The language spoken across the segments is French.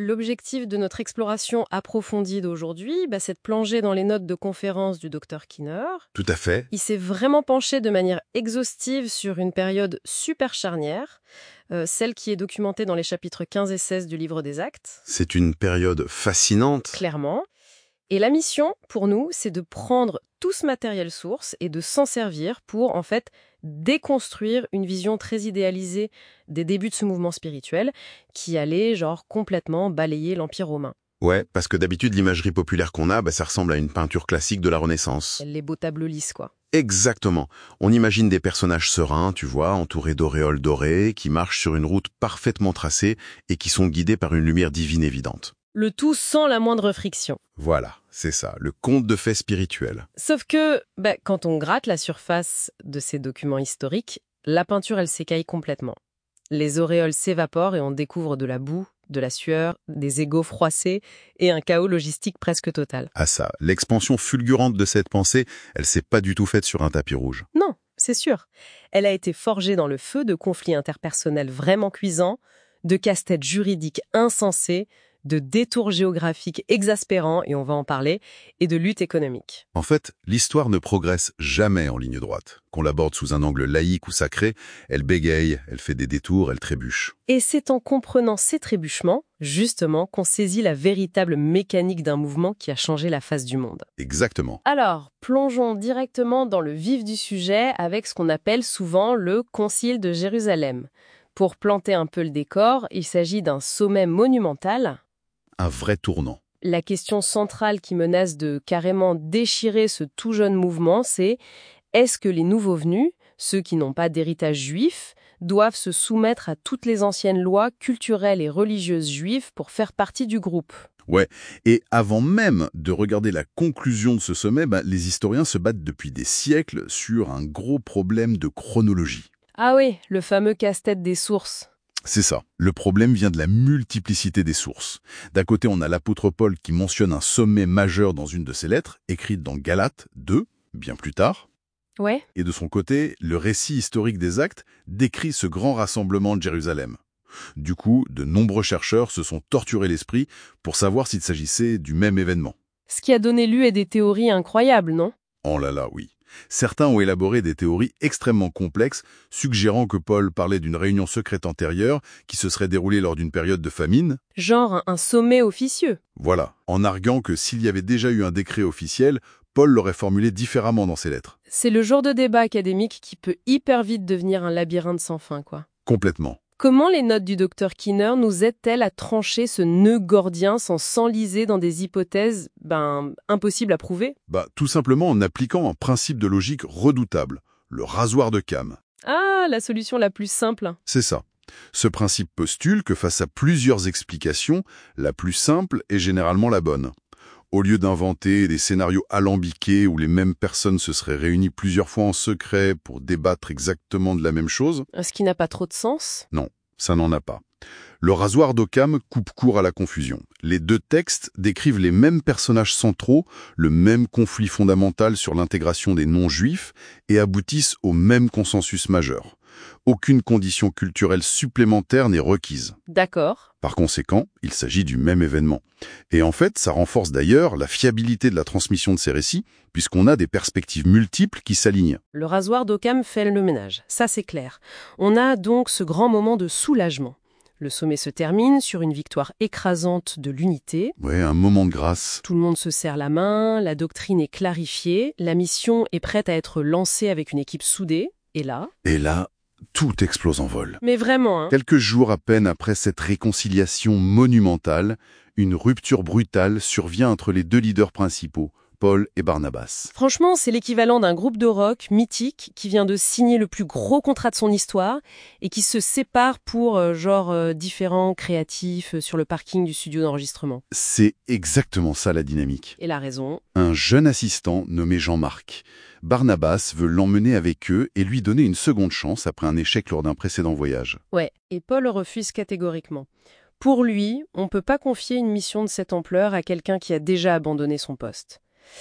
l'objectif de notre exploration approfondie d'aujourd'hui, c'est de plonger dans les notes de conférence du docteur Kinner. Tout à fait. Il s'est vraiment penché de manière exhaustive sur une période super charnière, celle qui est documentée dans les chapitres 15 et 16 du livre des Actes. C'est une période fascinante. Clairement. Et la mission, pour nous, c'est de prendre tout ce matériel source et de s'en servir pour, en fait, déconstruire une vision très idéalisée des débuts de ce mouvement spirituel qui allait, complètement balayer l'Empire romain. Ouais, parce que d'habitude, l'imagerie populaire qu'on a, ça ressemble à une peinture classique de la Renaissance. Les beaux tableaux lisses, quoi. Exactement. On imagine des personnages sereins, tu vois, entourés d'auréoles dorées, qui marchent sur une route parfaitement tracée et qui sont guidés par une lumière divine évidente. Le tout sans la moindre friction. Voilà, c'est ça, le conte de fées spirituels. Sauf que, quand on gratte la surface de ces documents historiques, la peinture, elle s'écaille complètement. Les auréoles s'évaporent et on découvre de la boue, de la sueur, des égaux froissés et un chaos logistique presque total. Ah ça, l'expansion fulgurante de cette pensée, elle s'est pas du tout faite sur un tapis rouge. Non, c'est sûr. Elle a été forgée dans le feu de conflits interpersonnels vraiment cuisants, de casse-têtes juridiques insensés, de détours géographiques exaspérants, et on va en parler, et de luttes économiques. En fait, l'histoire ne progresse jamais en ligne droite. Qu'on l'aborde sous un angle laïque ou sacré, elle bégaye, elle fait des détours, elle trébuche. Et c'est en comprenant ces trébuchements, justement, qu'on saisit la véritable mécanique d'un mouvement qui a changé la face du monde. Exactement. Alors, plongeons directement dans le vif du sujet avec ce qu'on appelle souvent le Concile de Jérusalem. Pour planter un peu le décor, il s'agit d'un sommet monumental. Un vrai tournant. La question centrale qui menace de carrément déchirer ce tout jeune mouvement, c'est est-ce que les nouveaux venus, ceux qui n'ont pas d'héritage juif, doivent se soumettre à toutes les anciennes lois culturelles et religieuses juives pour faire partie du groupe ? Ouais, et avant même de regarder la conclusion de ce sommet, les historiens se battent depuis des siècles sur un gros problème de chronologie. Ah oui, le fameux casse-tête des sources. C'est ça. Le problème vient de la multiplicité des sources. D'un côté, on a l'apôtre Paul qui mentionne un sommet majeur dans une de ses lettres, écrite dans Galates 2, bien plus tard. Ouais. Et de son côté, le récit historique des Actes décrit ce grand rassemblement de Jérusalem. Du coup, de nombreux chercheurs se sont torturés l'esprit pour savoir s'il s'agissait du même événement. Ce qui a donné lieu à des théories incroyables, non ? Oh là là, oui. Certains ont élaboré des théories extrêmement complexes, suggérant que Paul parlait d'une réunion secrète antérieure qui se serait déroulée lors d'une période de famine. Genre un sommet officieux. Voilà, en arguant que s'il y avait déjà eu un décret officiel, Paul l'aurait formulé différemment dans ses lettres. C'est le genre de débat académique qui peut hyper vite devenir un labyrinthe sans fin, quoi. Complètement. Comment les notes du docteur Kinner nous aident-elles à trancher ce nœud gordien sans s'enliser dans des hypothèses, impossibles à prouver ? Tout simplement en appliquant un principe de logique redoutable, le rasoir d'Occam. Ah, la solution la plus simple. C'est ça. Ce principe postule que face à plusieurs explications, la plus simple est généralement la bonne. Au lieu d'inventer des scénarios alambiqués où les mêmes personnes se seraient réunies plusieurs fois en secret pour débattre exactement de la même chose... Ce qui n'a pas trop de sens ? Non, ça n'en a pas. Le rasoir d'Occam coupe court à la confusion. Les deux textes décrivent les mêmes personnages centraux, le même conflit fondamental sur l'intégration des non-juifs et aboutissent au même consensus majeur. Aucune condition culturelle supplémentaire n'est requise. D'accord. Par conséquent, il s'agit du même événement. Et en fait, ça renforce d'ailleurs la fiabilité de la transmission de ces récits, puisqu'on a des perspectives multiples qui s'alignent. Le rasoir d'Occam fait le ménage, ça c'est clair. On a donc ce grand moment de soulagement. Le sommet se termine sur une victoire écrasante de l'unité. Ouais, un moment de grâce. Tout le monde se serre la main, la doctrine est clarifiée, la mission est prête à être lancée avec une équipe soudée. Et là, tout explose en vol. Mais vraiment, hein. Quelques jours à peine après cette réconciliation monumentale, une rupture brutale survient entre les deux leaders principaux, Paul et Barnabas. Franchement, c'est l'équivalent d'un groupe de rock mythique qui vient de signer le plus gros contrat de son histoire et qui se sépare pour différents créatifs sur le parking du studio d'enregistrement. C'est exactement ça la dynamique. Et la raison ? Un jeune assistant nommé Jean-Marc. Barnabas veut l'emmener avec eux et lui donner une seconde chance après un échec lors d'un précédent voyage. Ouais, et Paul refuse catégoriquement. Pour lui, on ne peut pas confier une mission de cette ampleur à quelqu'un qui a déjà abandonné son poste.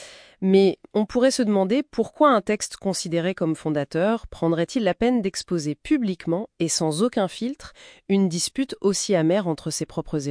Mais on pourrait se demander pourquoi un texte considéré comme fondateur prendrait-il la peine d'exposer publiquement et sans aucun filtre une dispute aussi amère entre ses propres héros.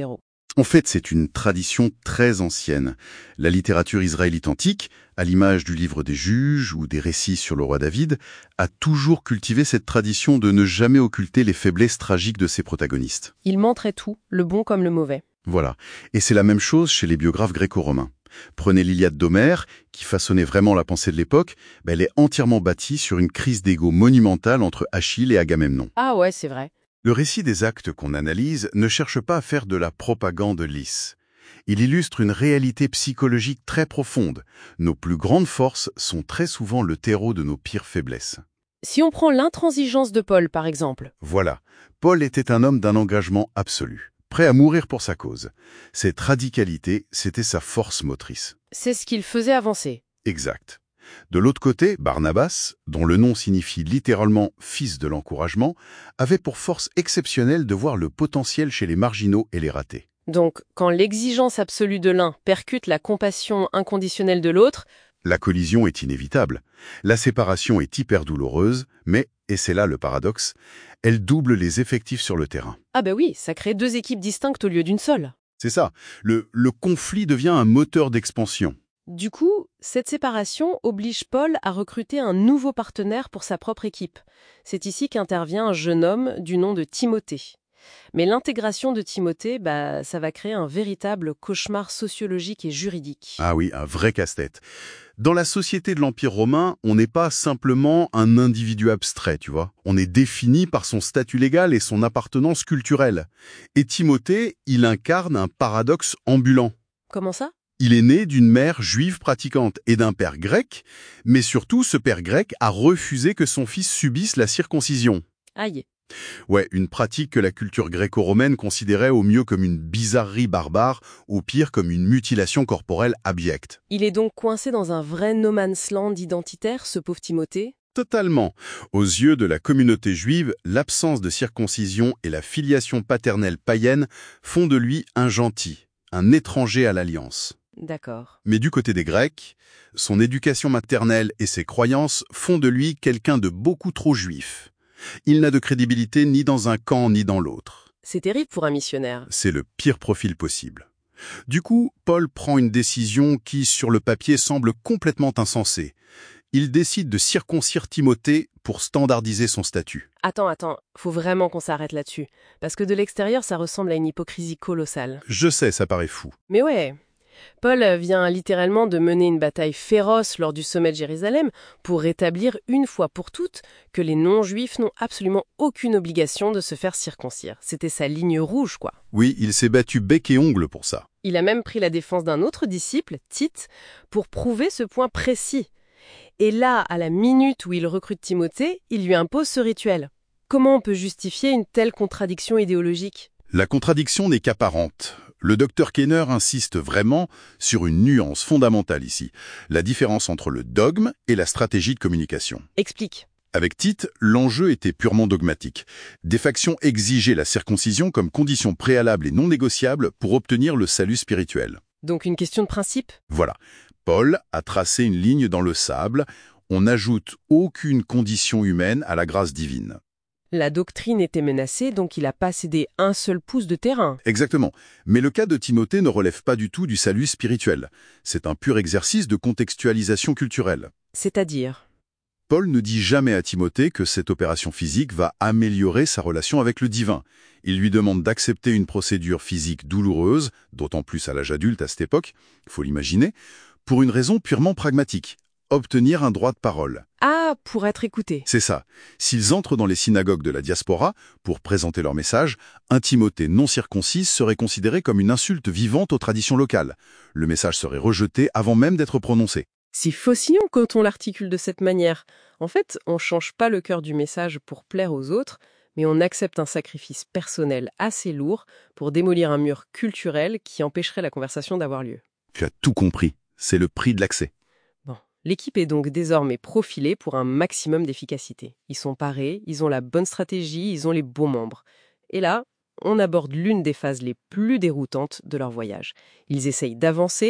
En fait, c'est une tradition très ancienne. La littérature israélite antique, à l'image du livre des Juges ou des récits sur le roi David, a toujours cultivé cette tradition de ne jamais occulter les faiblesses tragiques de ses protagonistes. Il montrait tout, le bon comme le mauvais. Voilà. Et c'est la même chose chez les biographes gréco-romains. Prenez l'Iliade d'Homère, qui façonnait vraiment la pensée de l'époque, elle est entièrement bâtie sur une crise d'ego monumentale entre Achille et Agamemnon. Ah ouais, c'est vrai. Le récit des actes qu'on analyse ne cherche pas à faire de la propagande lisse. Il illustre une réalité psychologique très profonde. Nos plus grandes forces sont très souvent le terreau de nos pires faiblesses. Si on prend l'intransigeance de Paul, par exemple. Voilà, Paul était un homme d'un engagement absolu, prêt à mourir pour sa cause. Cette radicalité, c'était sa force motrice. C'est ce qu'il faisait avancer. Exact. De l'autre côté, Barnabas, dont le nom signifie littéralement « fils de l'encouragement », avait pour force exceptionnelle de voir le potentiel chez les marginaux et les ratés. Donc, quand l'exigence absolue de l'un percute la compassion inconditionnelle de l'autre, La collision est inévitable. La séparation est hyper douloureuse, mais, et c'est là le paradoxe, elle double les effectifs sur le terrain. ah ben oui, ça crée deux équipes distinctes au lieu d'une seule. C'est ça, le conflit devient un moteur d'expansion. Du coup, cette séparation oblige Paul à recruter un nouveau partenaire pour sa propre équipe. C'est ici qu'intervient un jeune homme du nom de Timothée. Mais l'intégration de Timothée, ça va créer un véritable cauchemar sociologique et juridique. Ah oui, un vrai casse-tête. Dans la société de l'Empire romain, on n'est pas simplement un individu abstrait, tu vois. On est défini par son statut légal et son appartenance culturelle. Et Timothée, il incarne un paradoxe ambulant. Comment ça ? Il est né d'une mère juive pratiquante et d'un père grec, mais surtout ce père grec a refusé que son fils subisse la circoncision. Aïe. Ouais, une pratique que la culture gréco-romaine considérait au mieux comme une bizarrerie barbare, au pire comme une mutilation corporelle abjecte. Il est donc coincé dans un vrai no man's land identitaire, ce pauvre Timothée ? Totalement. Aux yeux de la communauté juive, l'absence de circoncision et la filiation paternelle païenne font de lui un gentil, un étranger à l'alliance. D'accord. Mais du côté des Grecs, son éducation maternelle et ses croyances font de lui quelqu'un de beaucoup trop juif. Il n'a de crédibilité ni dans un camp ni dans l'autre. C'est terrible pour un missionnaire. C'est le pire profil possible. Du coup, Paul prend une décision qui, sur le papier, semble complètement insensée. Il décide de circoncire Timothée pour standardiser son statut. Attends, faut vraiment qu'on s'arrête là-dessus. Parce que de l'extérieur, ça ressemble à une hypocrisie colossale. Je sais, ça paraît fou. Mais ouais, Paul vient littéralement de mener une bataille féroce lors du sommet de Jérusalem pour rétablir une fois pour toutes que les non-juifs n'ont absolument aucune obligation de se faire circoncire. C'était sa ligne rouge, quoi. Oui, il s'est battu bec et ongle pour ça. Il a même pris la défense d'un autre disciple, Tite, pour prouver ce point précis. Et là, à la minute où il recrute Timothée, il lui impose ce rituel. Comment on peut justifier une telle contradiction idéologique ? La contradiction n'est qu'apparente. Le docteur Kenner insiste vraiment sur une nuance fondamentale ici, la différence entre le dogme et la stratégie de communication. Explique. Avec Tite, l'enjeu était purement dogmatique. Des factions exigeaient la circoncision comme condition préalable et non négociable pour obtenir le salut spirituel. Donc une question de principe ? Voilà. Paul a tracé une ligne dans le sable. On n'ajoute aucune condition humaine à la grâce divine. La doctrine était menacée, donc il n'a pas cédé un seul pouce de terrain. Exactement. Mais le cas de Timothée ne relève pas du tout du salut spirituel. C'est un pur exercice de contextualisation culturelle. C'est-à-dire ? Paul ne dit jamais à Timothée que cette opération physique va améliorer sa relation avec le divin. Il lui demande d'accepter une procédure physique douloureuse, d'autant plus à l'âge adulte à cette époque, il faut l'imaginer, pour une raison purement pragmatique. Obtenir un droit de parole. Ah, pour être écouté. C'est ça. S'ils entrent dans les synagogues de la diaspora pour présenter leur message, un Timothée non circoncis serait considéré comme une insulte vivante aux traditions locales. Le message serait rejeté avant même d'être prononcé. C'est faussillon quand on l'articule de cette manière. En fait, on ne change pas le cœur du message pour plaire aux autres, mais on accepte un sacrifice personnel assez lourd pour démolir un mur culturel qui empêcherait la conversation d'avoir lieu. Tu as tout compris. C'est le prix de l'accès. L'équipe est donc désormais profilée pour un maximum d'efficacité. Ils sont parés, ils ont la bonne stratégie, ils ont les bons membres. Et là, on aborde l'une des phases les plus déroutantes de leur voyage. Ils essayent d'avancer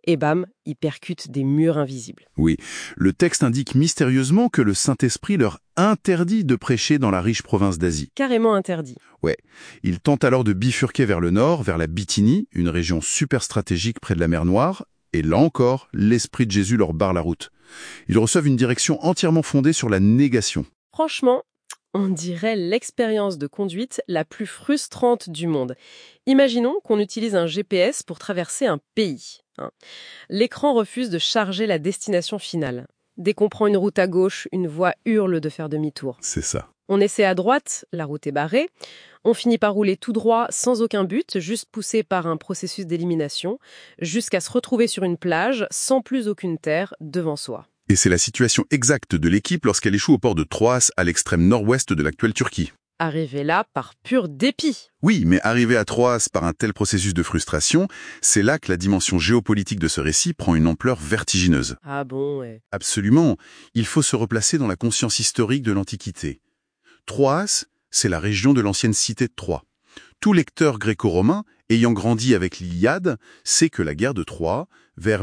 et bam, il percute des murs invisibles. Oui, le texte indique mystérieusement que le Saint-Esprit leur interdit de prêcher dans la riche province d'Asie. Carrément interdit. Ouais, ils tentent alors de bifurquer vers le nord, vers la Bithynie, une région super stratégique près de la mer Noire, et là encore, l'Esprit de Jésus leur barre la route. Ils reçoivent une direction entièrement fondée sur la négation. Franchement, on dirait l'expérience de conduite la plus frustrante du monde. Imaginons qu'on utilise un GPS pour traverser un pays. L'écran refuse de charger la destination finale. Dès qu'on prend une route à gauche, une voix hurle de faire demi-tour. C'est ça. On essaie à droite, la route est barrée. On finit par rouler tout droit, sans aucun but, juste poussé par un processus d'élimination, jusqu'à se retrouver sur une plage, sans plus aucune terre devant soi. Et c'est la situation exacte de l'équipe lorsqu'elle échoue au port de Troas, à l'extrême nord-ouest de l'actuelle Turquie. Arrivé là par pur dépit. Oui, mais arriver à Troas par un tel processus de frustration, c'est là que la dimension géopolitique de ce récit prend une ampleur vertigineuse. Ah bon, ouais. Absolument, il faut se replacer dans la conscience historique de l'Antiquité. Troas, c'est la région de l'ancienne cité de Troie. Tout lecteur gréco-romain, ayant grandi avec l'Iliade, sait que la guerre de Troie, vers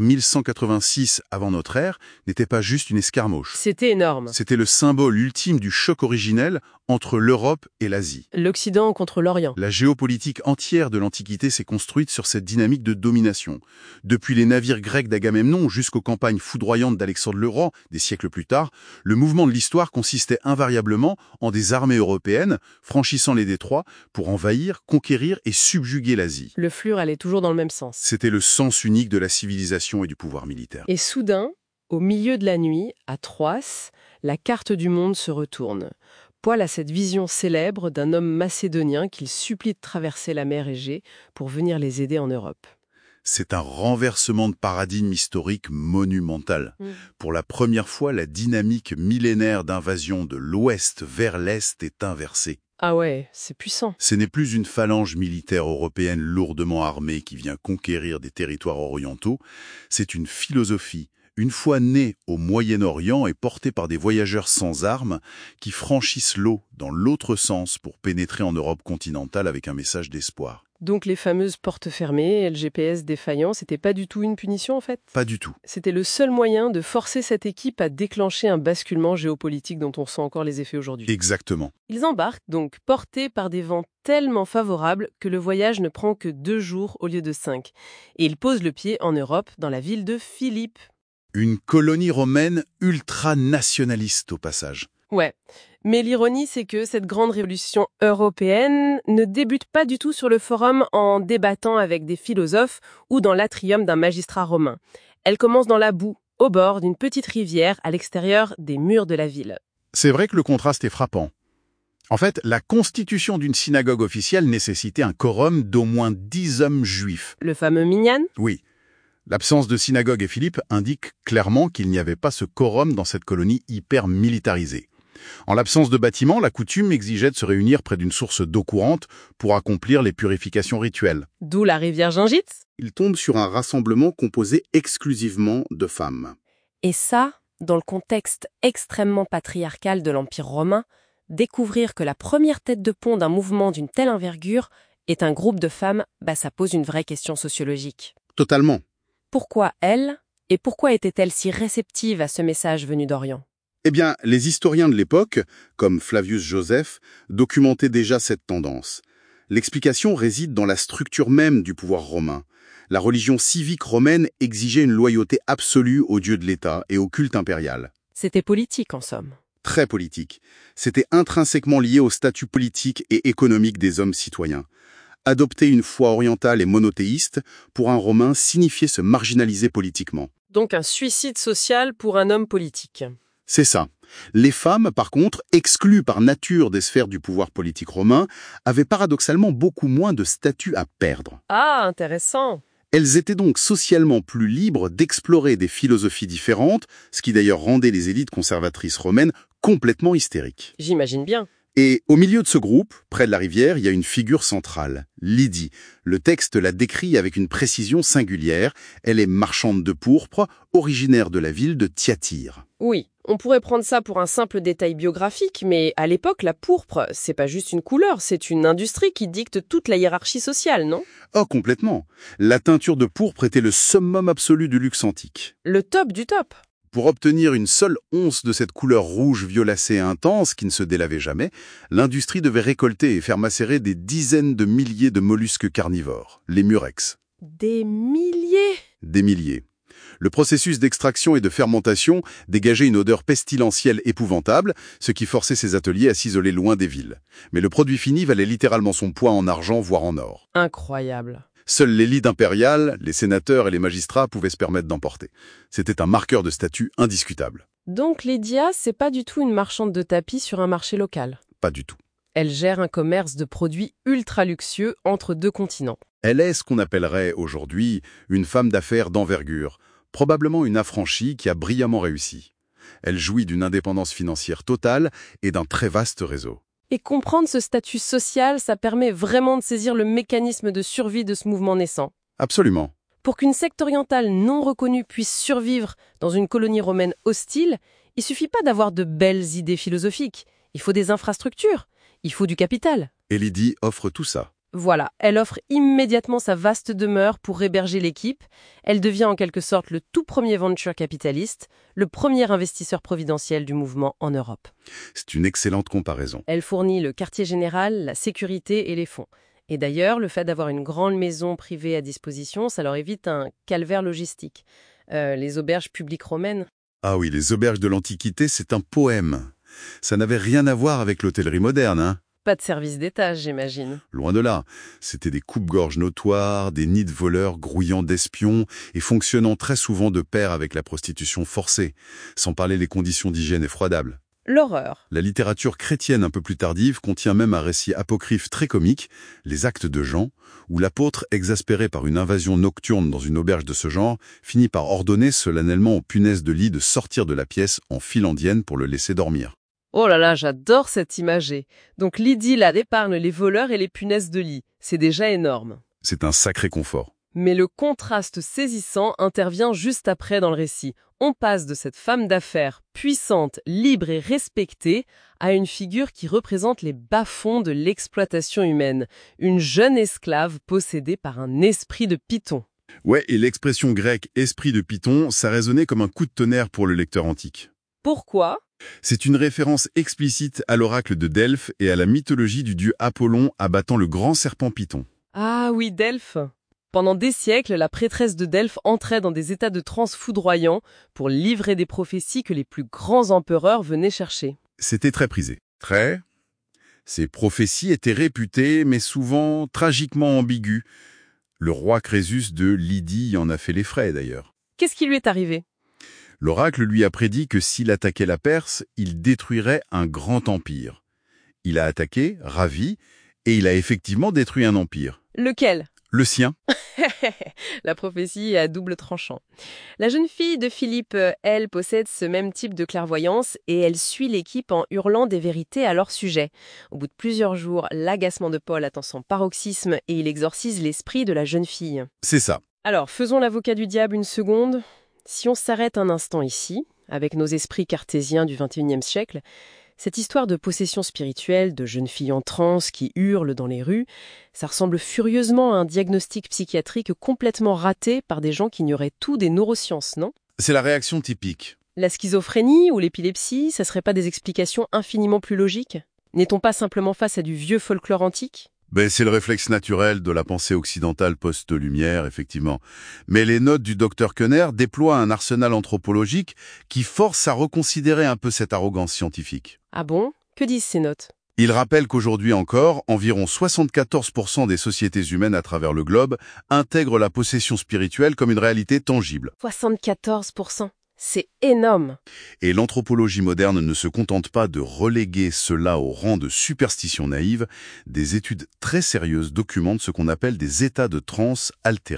1186 avant notre ère, n'était pas juste une escarmouche. C'était énorme. C'était le symbole ultime du choc originel entre l'Europe et l'Asie. L'Occident contre l'Orient. La géopolitique entière de l'Antiquité s'est construite sur cette dynamique de domination. Depuis les navires grecs d'Agamemnon jusqu'aux campagnes foudroyantes d'Alexandre le Grand, des siècles plus tard, le mouvement de l'histoire consistait invariablement en des armées européennes franchissant les détroits pour envahir, conquérir et subjuguer l'Asie. Le flux allait toujours dans le même sens. C'était le sens unique de la civilisation et du pouvoir militaire. Et soudain, au milieu de la nuit, à Troas, la carte du monde se retourne. Poil a cette vision célèbre d'un homme macédonien qu'il supplie de traverser la mer Égée pour venir les aider en Europe. C'est un renversement de paradigme historique monumental. Pour la première fois, la dynamique millénaire d'invasion de l'Ouest vers l'Est est inversée. Ah ouais, c'est puissant. Ce n'est plus une phalange militaire européenne lourdement armée qui vient conquérir des territoires orientaux, c'est une philosophie, une fois née au Moyen-Orient et portée par des voyageurs sans armes qui franchissent l'eau dans l'autre sens pour pénétrer en Europe continentale avec un message d'espoir. Donc les fameuses portes fermées et le GPS défaillant, c'était pas du tout une punition en fait? Pas du tout. C'était le seul moyen de forcer cette équipe à déclencher un basculement géopolitique dont on sent encore les effets aujourd'hui. Exactement. Ils embarquent donc portés par des vents tellement favorables que le voyage ne prend que 2 jours au lieu de 5. Et ils posent le pied en Europe, dans la ville de Philippe. Une colonie romaine ultra-nationaliste au passage. Ouais, mais l'ironie c'est que cette grande révolution européenne ne débute pas du tout sur le forum en débattant avec des philosophes ou dans l'atrium d'un magistrat romain. Elle commence dans la boue, au bord d'une petite rivière à l'extérieur des murs de la ville. C'est vrai que le contraste est frappant. En fait, la constitution d'une synagogue officielle nécessitait un quorum d'au moins 10 hommes juifs. Le fameux minyan? Oui. L'absence de synagogue et Philippe indique clairement qu'il n'y avait pas ce quorum dans cette colonie hyper militarisée. En l'absence de bâtiments, la coutume exigeait de se réunir près d'une source d'eau courante pour accomplir les purifications rituelles. D'où la rivière Gingite? Il tombe sur un rassemblement composé exclusivement de femmes. Et ça, dans le contexte extrêmement patriarcal de l'Empire romain, découvrir que la première tête de pont d'un mouvement d'une telle envergure est un groupe de femmes, ça pose une vraie question sociologique. Totalement. Pourquoi elle? Et pourquoi était-elle si réceptive à ce message venu d'Orient? Eh bien, les historiens de l'époque, comme Flavius Joseph, documentaient déjà cette tendance. L'explication réside dans la structure même du pouvoir romain. La religion civique romaine exigeait une loyauté absolue aux dieux de l'État et au culte impérial. C'était politique, en somme. Très politique. C'était intrinsèquement lié au statut politique et économique des hommes citoyens. Adopter une foi orientale et monothéiste, pour un Romain, signifiait se marginaliser politiquement. Donc un suicide social pour un homme politique. C'est ça. Les femmes, par contre, exclues par nature des sphères du pouvoir politique romain, avaient paradoxalement beaucoup moins de statut à perdre. Ah, intéressant. Elles étaient donc socialement plus libres d'explorer des philosophies différentes, ce qui d'ailleurs rendait les élites conservatrices romaines complètement hystériques. J'imagine bien. Et au milieu de ce groupe, près de la rivière, il y a une figure centrale, Lydie. Le texte la décrit avec une précision singulière. Elle est marchande de pourpre, originaire de la ville de Thyatire. Oui, on pourrait prendre ça pour un simple détail biographique, mais à l'époque, la pourpre, c'est pas juste une couleur, c'est une industrie qui dicte toute la hiérarchie sociale, non? Oh, complètement. La teinture de pourpre était le summum absolu du luxe antique. Le top du top. Pour obtenir une seule once de cette couleur rouge violacée intense qui ne se délavait jamais, l'industrie devait récolter et faire macérer des dizaines de milliers de mollusques carnivores, les murex. Des milliers? Des milliers. Le processus d'extraction et de fermentation dégageait une odeur pestilentielle épouvantable, ce qui forçait ces ateliers à s'isoler loin des villes. Mais le produit fini valait littéralement son poids en argent, voire en or. Incroyable. Seule l'élite impériale, les sénateurs et les magistrats pouvaient se permettre d'emporter. C'était un marqueur de statut indiscutable. Donc Lydia, c'est pas du tout une marchande de tapis sur un marché local. Pas du tout. Elle gère un commerce de produits ultra luxueux entre deux continents. Elle est ce qu'on appellerait aujourd'hui une femme d'affaires d'envergure, probablement une affranchie qui a brillamment réussi. Elle jouit d'une indépendance financière totale et d'un très vaste réseau. Et comprendre ce statut social, ça permet vraiment de saisir le mécanisme de survie de ce mouvement naissant. Absolument. Pour qu'une secte orientale non reconnue puisse survivre dans une colonie romaine hostile, il suffit pas d'avoir de belles idées philosophiques. Il faut des infrastructures, il faut du capital. Et Lydie offre tout ça. Voilà, elle offre immédiatement sa vaste demeure pour héberger l'équipe. Elle devient en quelque sorte le tout premier venture capitaliste, le premier investisseur providentiel du mouvement en Europe. C'est une excellente comparaison. Elle fournit le quartier général, la sécurité et les fonds. Et d'ailleurs, le fait d'avoir une grande maison privée à disposition, ça leur évite un calvaire logistique. Les auberges publiques romaines. Ah oui, les auberges de l'Antiquité, c'est un poème. Ça n'avait rien à voir avec l'hôtellerie moderne, hein. Pas de service d'étage, j'imagine. Loin de là. C'était des coupe-gorges notoires, des nids de voleurs grouillant d'espions et fonctionnant très souvent de pair avec la prostitution forcée, sans parler des conditions d'hygiène effroyables. L'horreur. La littérature chrétienne un peu plus tardive contient même un récit apocryphe très comique, les Actes de Jean, où l'apôtre, exaspéré par une invasion nocturne dans une auberge de ce genre, finit par ordonner solennellement aux punaises de lit de sortir de la pièce en file indienne pour le laisser dormir. Oh là là, j'adore cette imagée. Donc Lydie là épargne les voleurs et les punaises de lit. C'est déjà énorme. C'est un sacré confort. Mais le contraste saisissant intervient juste après dans le récit. On passe de cette femme d'affaires puissante, libre et respectée à une figure qui représente les bas-fonds de l'exploitation humaine, une jeune esclave possédée par un esprit de python. Ouais, et l'expression grecque « esprit de Python », ça résonnait comme un coup de tonnerre pour le lecteur antique. Pourquoi ? C'est une référence explicite à l'oracle de Delphes et à la mythologie du dieu Apollon abattant le grand serpent Python. Ah oui, Delphes. Pendant des siècles, la prêtresse de Delphes entrait dans des états de transe foudroyants pour livrer des prophéties que les plus grands empereurs venaient chercher. C'était très prisé. Très. Ces prophéties étaient réputées, mais souvent tragiquement ambiguës. Le roi Crésus de Lydie en a fait les frais, d'ailleurs. Qu'est-ce qui lui est arrivé ? L'oracle lui a prédit que s'il attaquait la Perse, il détruirait un grand empire. Il a attaqué, ravi, et il a effectivement détruit un empire. Lequel ? Le sien. La prophétie est à double tranchant. La jeune fille de Philippe, elle, possède ce même type de clairvoyance et elle suit l'équipe en hurlant des vérités à leur sujet. Au bout de plusieurs jours, l'agacement de Paul atteint son paroxysme et il exorcise l'esprit de la jeune fille. C'est ça. Alors, faisons l'avocat du diable une seconde. Si on s'arrête un instant ici, avec nos esprits cartésiens du XXIe siècle, cette histoire de possession spirituelle, de jeunes filles en transe qui hurlent dans les rues, ça ressemble furieusement à un diagnostic psychiatrique complètement raté par des gens qui ignoraient tout des neurosciences, non ? C'est la réaction typique. La schizophrénie ou l'épilepsie, ça serait pas des explications infiniment plus logiques ? N'est-on pas simplement face à du vieux folklore antique ? C'est le réflexe naturel de la pensée occidentale post-lumière, effectivement. Mais les notes du docteur Koenner déploient un arsenal anthropologique qui force à reconsidérer un peu cette arrogance scientifique. Ah bon ? Que disent ces notes ? Il rappelle qu'aujourd'hui encore, environ 74% des sociétés humaines à travers le globe intègrent la possession spirituelle comme une réalité tangible. 74%. C'est énorme. Et l'anthropologie moderne ne se contente pas de reléguer cela au rang de superstition naïve. Des études très sérieuses documentent ce qu'on appelle des états de transe altérés.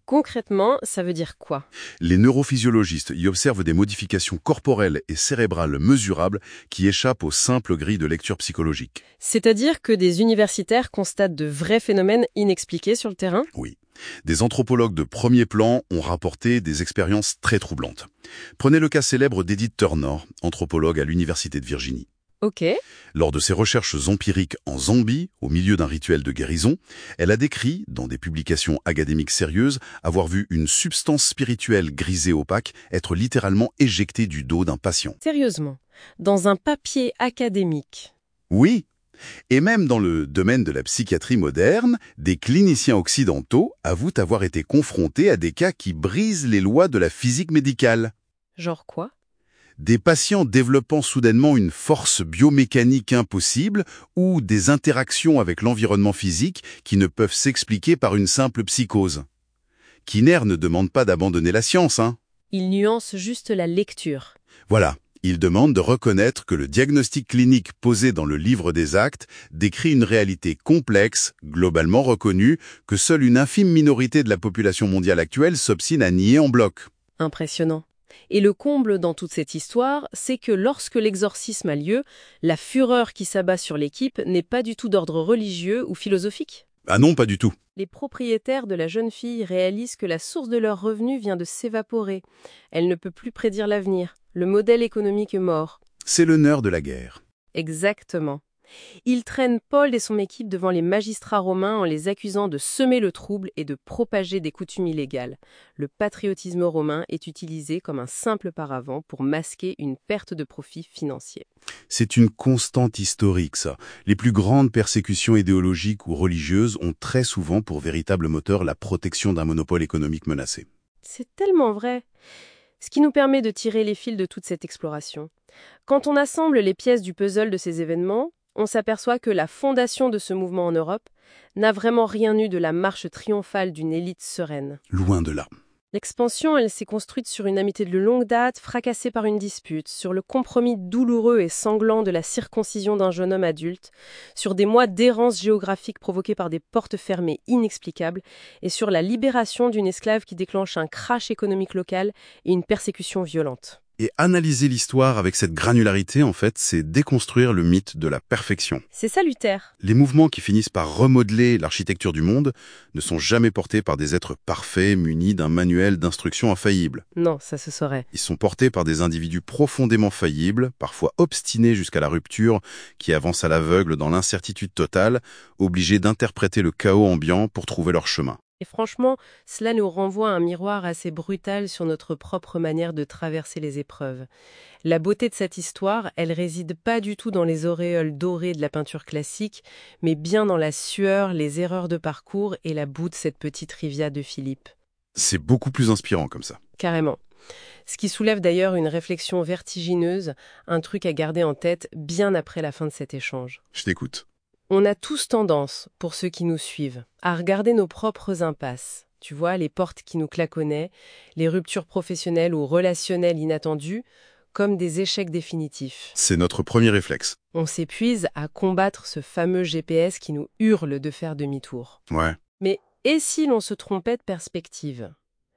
Concrètement, ça veut dire quoi? Les neurophysiologistes y observent des modifications corporelles et cérébrales mesurables qui échappent aux simples grilles de lecture psychologique. C'est-à-dire que des universitaires constatent de vrais phénomènes inexpliqués sur le terrain? Oui. Des anthropologues de premier plan ont rapporté des expériences très troublantes. Prenez le cas célèbre d'Edith Turner, anthropologue à l'Université de Virginie. Ok. Lors de ses recherches empiriques en Zambie, au milieu d'un rituel de guérison, elle a décrit, dans des publications académiques sérieuses, avoir vu une substance spirituelle grisée opaque être littéralement éjectée du dos d'un patient. Sérieusement, dans un papier académique. Oui, et même dans le domaine de la psychiatrie moderne, des cliniciens occidentaux avouent avoir été confrontés à des cas qui brisent les lois de la physique médicale. Genre quoi? Des patients développant soudainement une force biomécanique impossible ou des interactions avec l'environnement physique qui ne peuvent s'expliquer par une simple psychose. Kinner ne demande pas d'abandonner la science, hein. Il nuance juste la lecture. Voilà, il demande de reconnaître que le diagnostic clinique posé dans le livre des actes décrit une réalité complexe, globalement reconnue, que seule une infime minorité de la population mondiale actuelle s'obstine à nier en bloc. Impressionnant. Et le comble dans toute cette histoire, c'est que lorsque l'exorcisme a lieu, la fureur qui s'abat sur l'équipe n'est pas du tout d'ordre religieux ou philosophique. Ah non, pas du tout. Les propriétaires de la jeune fille réalisent que la source de leurs revenus vient de s'évaporer. Elle ne peut plus prédire l'avenir. Le modèle économique est mort. C'est l'honneur de la guerre. Exactement. Ils traînent Paul et son équipe devant les magistrats romains en les accusant de semer le trouble et de propager des coutumes illégales. Le patriotisme romain est utilisé comme un simple paravent pour masquer une perte de profit financier. C'est une constante historique, ça. Les plus grandes persécutions idéologiques ou religieuses ont très souvent pour véritable moteur la protection d'un monopole économique menacé. C'est tellement vrai. Ce qui nous permet de tirer les fils de toute cette exploration. Quand on assemble les pièces du puzzle de ces événements, on s'aperçoit que la fondation de ce mouvement en Europe n'a vraiment rien eu de la marche triomphale d'une élite sereine. Loin de là. L'expansion, elle s'est construite sur une amitié de longue date, fracassée par une dispute, sur le compromis douloureux et sanglant de la circoncision d'un jeune homme adulte, sur des mois d'errance géographique provoqués par des portes fermées inexplicables, et sur la libération d'une esclave qui déclenche un crash économique local et une persécution violente. Et analyser l'histoire avec cette granularité, en fait, c'est déconstruire le mythe de la perfection. C'est salutaire. Les mouvements qui finissent par remodeler l'architecture du monde ne sont jamais portés par des êtres parfaits munis d'un manuel d'instruction infaillible. Non, ça se saurait. Ils sont portés par des individus profondément faillibles, parfois obstinés jusqu'à la rupture, qui avancent à l'aveugle dans l'incertitude totale, obligés d'interpréter le chaos ambiant pour trouver leur chemin. Et franchement, cela nous renvoie à un miroir assez brutal sur notre propre manière de traverser les épreuves. La beauté de cette histoire, elle réside pas du tout dans les auréoles dorées de la peinture classique, mais bien dans la sueur, les erreurs de parcours et la boue de cette petite Rivia de Philippe. C'est beaucoup plus inspirant comme ça. Carrément. Ce qui soulève d'ailleurs une réflexion vertigineuse, un truc à garder en tête bien après la fin de cet échange. Je t'écoute. On a tous tendance, pour ceux qui nous suivent, à regarder nos propres impasses. Tu vois, les portes qui nous claconnaient, les ruptures professionnelles ou relationnelles inattendues, comme des échecs définitifs. C'est notre premier réflexe. On s'épuise à combattre ce fameux GPS qui nous hurle de faire demi-tour. Ouais. Mais et si l'on se trompait de perspective ?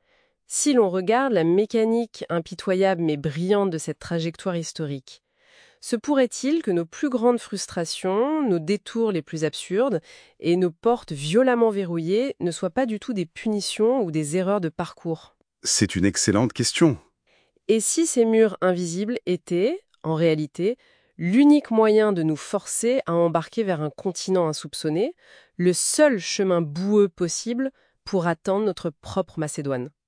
Si l'on regarde la mécanique impitoyable mais brillante de cette trajectoire historique, se pourrait-il que nos plus grandes frustrations, nos détours les plus absurdes et nos portes violemment verrouillées ne soient pas du tout des punitions ou des erreurs de parcours ? C'est une excellente question. Et si ces murs invisibles étaient, en réalité, l'unique moyen de nous forcer à embarquer vers un continent insoupçonné, le seul chemin boueux possible pour atteindre notre propre Macédoine ?